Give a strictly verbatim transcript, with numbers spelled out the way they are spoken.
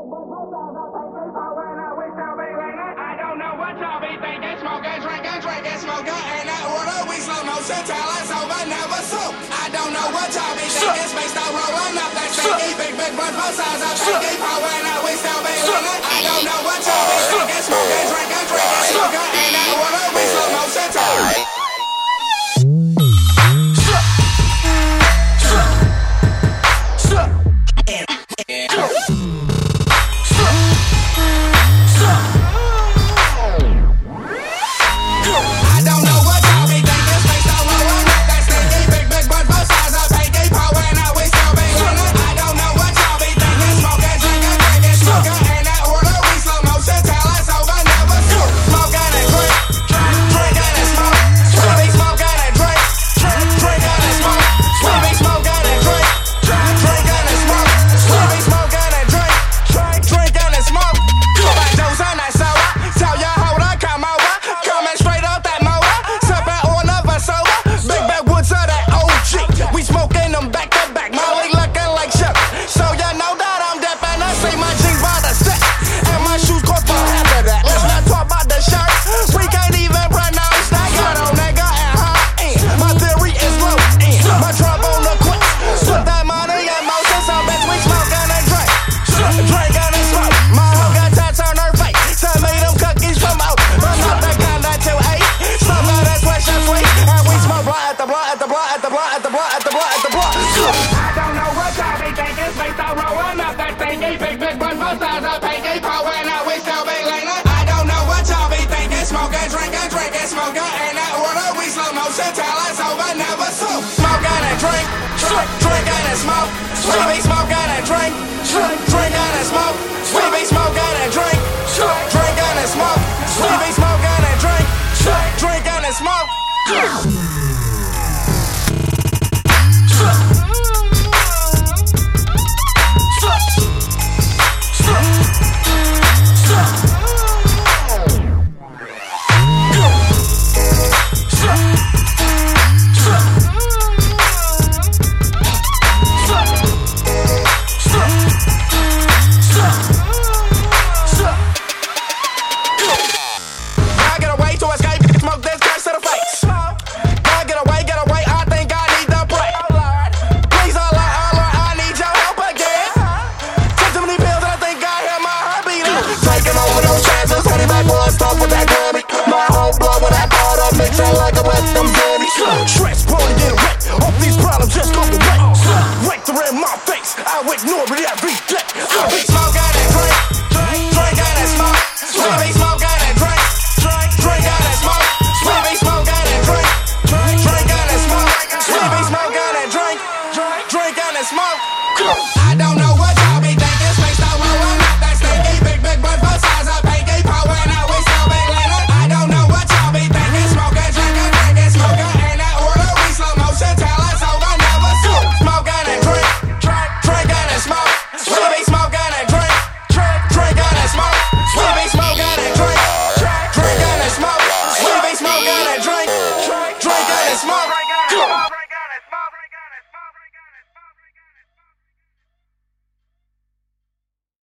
I don't know what y'all be thinking. Smoking, drinking, drinking, smoking, and that order we slow motion till it's over, never soon. I don't know what y'all be thinking. Spaced out rolling up that stinky, big big bunch both sides of pinky, pouring out we still be leaning. I don't know what y'all be thinking. Smoking, drinking, drinking, smoking, and that order we slow motion till. Drink and smoke, we be smoking and drink. Drink and smoke, we be smoking and drink. Drink and smoke, we be smoking and drink. Drink and smoke. Like a wet, I'm dirty. Stress, prone to get wet. All these problems just go away. Right there in my face, I ignore it every day. I be smoking and drink, drinking and smoke. We be smoking and drink, drinking and smoke. We be smoking and drink, drinking and smoke. We be smoking and drink, drinking and smoke.